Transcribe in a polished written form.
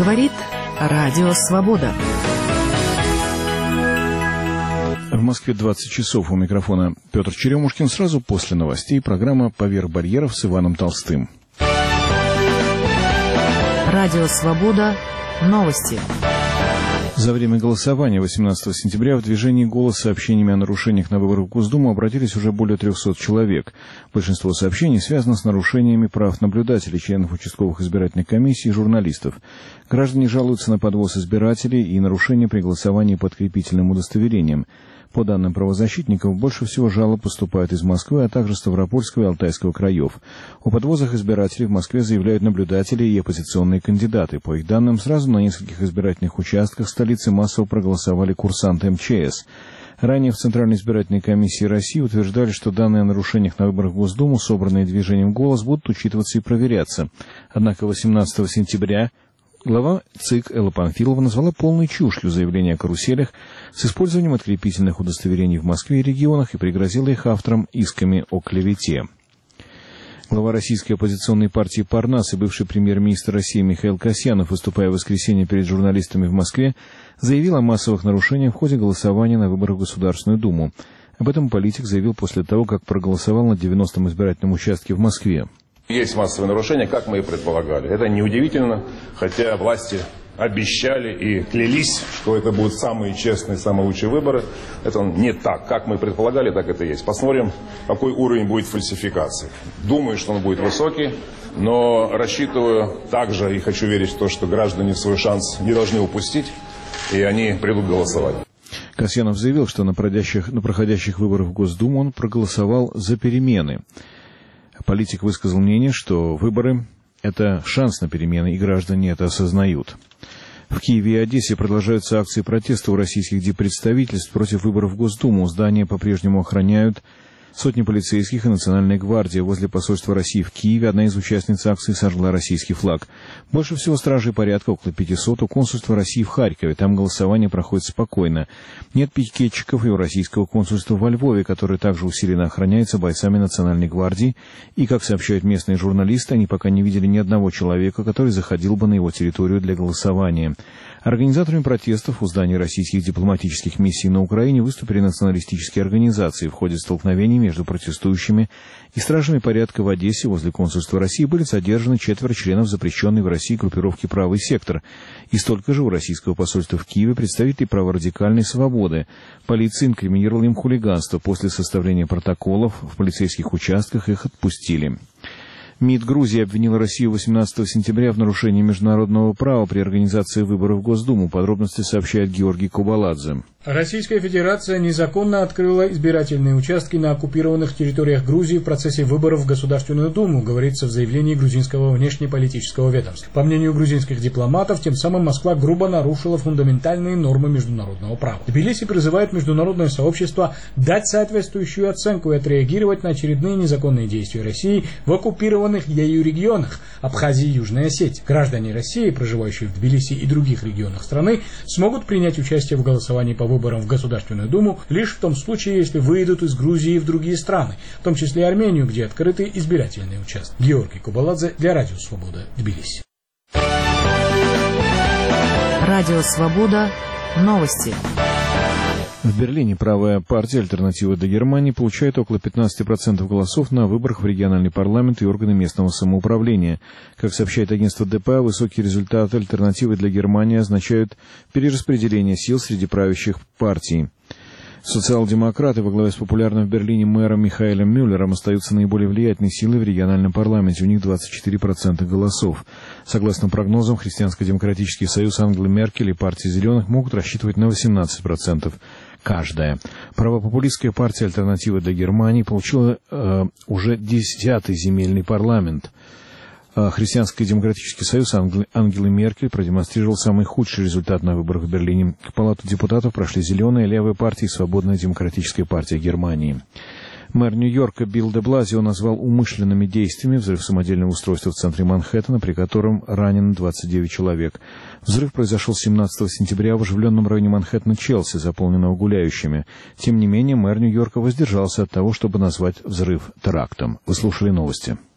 Говорит Радио Свобода. В Москве 20 часов. У микрофона Петр Черемушкин. Сразу после новостей программа «Поверх барьеров» с Иваном Толстым. Радио Свобода. Новости. За время голосования 18 сентября в движении «Голос» с сообщениями о нарушениях на выборах в Госдуму обратились уже более 300 человек. Большинство сообщений связано с нарушениями прав наблюдателей, членов участковых избирательных комиссий и журналистов. Граждане жалуются на подвоз избирателей и нарушения при голосовании подкрепительным удостоверением. По данным правозащитников, больше всего жалоб поступает из Москвы, а также Ставропольского и Алтайского краев. О подвозах избирателей в Москве заявляют наблюдатели и оппозиционные кандидаты. По их данным, сразу на нескольких избирательных участках столицы массово проголосовали курсанты МЧС. Ранее в Центральной избирательной комиссии России утверждали, что данные о нарушениях на выборах в Госдуму, собранные движением «Голос», будут учитываться и проверяться. Однако 18 сентября глава ЦИК Элла Памфилова назвала полной чушью заявления о каруселях с использованием открепительных удостоверений в Москве и регионах и пригрозила их авторам исками о клевете. Глава российской оппозиционной партии «Парнас» и бывший премьер-министр России Михаил Касьянов, выступая в воскресенье перед журналистами в Москве, заявил о массовых нарушениях в ходе голосования на выборах в Государственную Думу. Об этом политик заявил после того, как проголосовал на 90-м избирательном участке в Москве. Есть массовые нарушения, как мы и предполагали. Это неудивительно, хотя власти обещали и клялись, что это будут самые честные, самые лучшие выборы. Это не так. Как мы предполагали, так это и есть. Посмотрим, какой уровень будет фальсификации. Думаю, что он будет высокий, но рассчитываю также и хочу верить в то, что граждане свой шанс не должны упустить, и они придут голосовать. Касьянов заявил, что на проходящих выборах в Госдуму он проголосовал за перемены. Политик высказал мнение, что выборы – это шанс на перемены, и граждане это осознают. В Киеве и Одессе продолжаются акции протеста у российских диппредставительств против выборов в Госдуму. Здания по-прежнему охраняют сотни полицейских и Национальная гвардия. Возле посольства России в Киеве одна из участниц акции сожгла российский флаг. Больше всего стражей порядка, около 500, у консульства России в Харькове. Там голосование проходит спокойно. Нет пикетчиков и у российского консульства во Львове, которое также усиленно охраняется бойцами Национальной гвардии. И, как сообщают местные журналисты, они пока не видели ни одного человека, который заходил бы на его территорию для голосования. Организаторами протестов у зданий российских дипломатических миссий на Украине выступили националистические организации. В ходе столкновений между протестующими и стражами порядка в Одессе возле консульства России были задержаны 4 членов запрещенной в России группировки «Правый сектор». И столько же у российского посольства в Киеве представителей праворадикальной свободы. Полиция инкриминировала им хулиганство. После составления протоколов в полицейских участках их отпустили. МИД Грузии обвинила Россию 18 сентября в нарушении международного права при организации выборов в Госдуму. Подробности сообщает Георгий Кубаладзе. Российская Федерация незаконно открыла избирательные участки на оккупированных территориях Грузии в процессе выборов в Государственную Думу, говорится в заявлении грузинского внешнеполитического ведомства. По мнению грузинских дипломатов, тем самым Москва грубо нарушила фундаментальные нормы международного права. Тбилиси призывает международное сообщество дать соответствующую оценку и отреагировать на очередные незаконные действия России в оккупированных ею регионах Абхазии и Южной Осетии. Граждане России, проживающие в Тбилиси и других регионах страны, смогут принять участие в голосовании по выборам в Государственную Думу лишь в том случае, если выйдут из Грузии в другие страны, в том числе Армению, где открыты избирательные участки. Георгий Кубаладзе для Радио Свобода, Тбилиси. Радио Свобода. Новости. В Берлине правая партия «Альтернатива для Германии» получает около 15% голосов на выборах в региональный парламент и органы местного самоуправления. Как сообщает агентство ДПА, высокие результаты «Альтернативы для Германии» означают перераспределение сил среди правящих партий. Социал-демократы во главе с популярным в Берлине мэром Михаэлем Мюллером остаются наиболее влиятельной силой в региональном парламенте. У них 24% голосов. Согласно прогнозам, Христианско-демократический союз Ангелы Меркель и партии «Зеленых» могут рассчитывать на 18%. Каждая. Правопопулистская партия «Альтернатива для Германии» получила уже 10-й земельный парламент. Христианско-демократический союз Ангелы Меркель продемонстрировал самый худший результат на выборах в Берлине. В Палату депутатов прошли Зеленая, Левая партия и Свободная демократическая партия Германии. Мэр Нью-Йорка Билл де Блазио назвал умышленными действиями взрыв самодельного устройства в центре Манхэттена, при котором ранено 29 человек. Взрыв произошел 17 сентября в оживленном районе Манхэттена Челси, заполненного гуляющими. Тем не менее, мэр Нью-Йорка воздержался от того, чтобы назвать взрыв терактом. Вы слушали новости.